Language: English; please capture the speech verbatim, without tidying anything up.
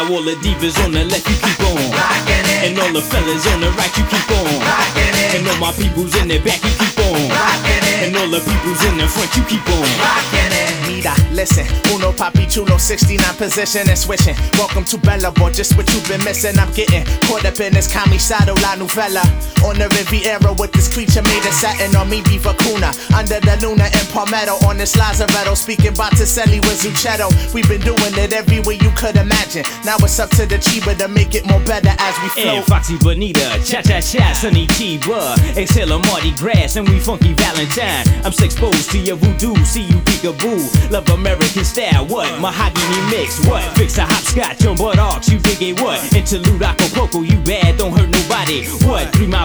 Now all the divas on the left, you keep on rockin' it. And all the fellas on the right, you keep on rockin' it. And all my peoples in the back, you keep on rockin' it. And all the peoples in the front, you keep on rockin' it. Mira, listen, uno papi chulo, sixty-nine position and switching. Welcome to Bella Boy, just what you've been missing. I'm getting caught up in this camisado la novella. On the Riviera with this creature made of satin. On me, Viva Cuna, under the Luna and Palmetto. On this Lazaretto, speaking Botticelli with Zucchetto. We've been doing it every way you could imagine. Now it's up to the Chiba to make it more better as we flow. And Foxy Bonita, cha-cha-cha, Sunny Chiba. Exhale Mardi Gras and we funky Valentine. I'm so exposed to your voodoo, see you peekaboo. Love American style, what? Mahogany mix, what? Fix a hopscotch on butt arcs, you dig it, what? Interlude Acapulco, you bad, don't hurt nobody, what? Three miles